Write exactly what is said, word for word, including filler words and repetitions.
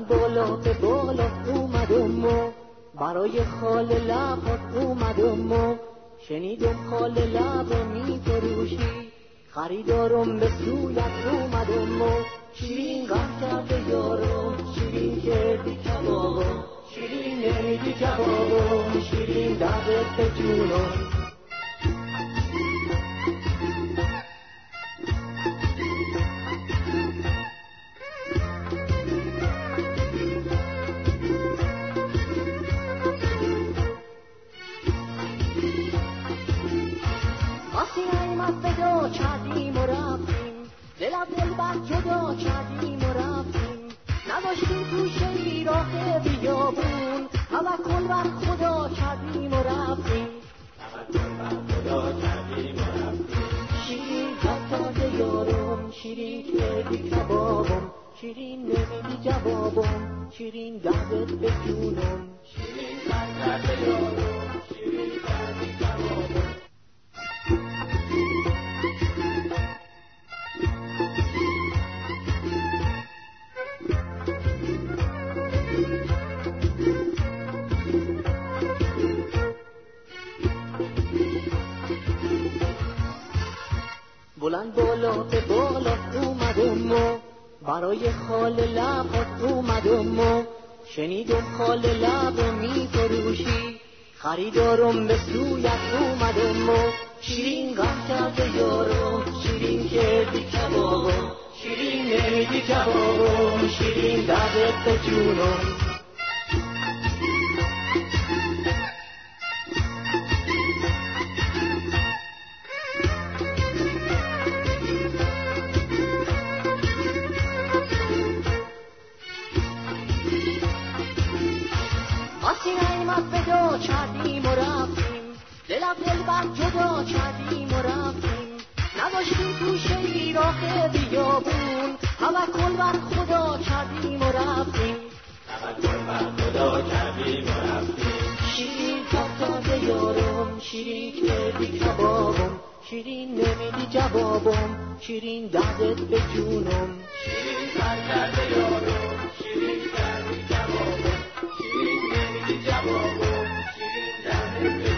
بلند بالا به بالا اومدم و برای خال لبات اومدم و شنیدم خال لب می فروشی، خریدارم به سویت اومدم و شیرین غم کرده یارم، شیرین کردی کبابم، شیرین نمیدی جوابم، شیرین دردت به جونم. فدا کردیم و رفتیم، دل از دل بر جدا کردیم و رفتیم، نداشتیم گوشه راه بیابون، توکل بر خدا کردیم و رفتیم، توکل بر خدا کردیم و رفتیم. شیرین کردی یارم، شیرین کردی کبابم، شیرین نمیدی جوابم، شیرین دردت به جونم. شیرین کردی یارم، شیرین کردی کبابم. بلند بالا به بالا اومدم و برای خال لبات اومدم و شنیدم خال لب می فروشی، خریدارم به سویت اومدم و شیرین غم کرده یارم، شیرین کردی کبابم، شیرین نمیدی جوابم، شیرین دردت به جونم. فدا کردیم و رفتیم، دل از دل بر جدا کردیم و رفتیم، نداشتیم گوشه راه بیابون، توکل بر خدا کردیم و رفتیم، توکل بر خدا کردیم و رفتیم. شیرین کردی یارم، شیرین کردی کبابم، شیرین نمیدی جوابم، شیرین دردت به جونم. شیرین کردی یارم، شیرین کردی کبابم، شیرین نمیدی جوابم، شیرین دردت به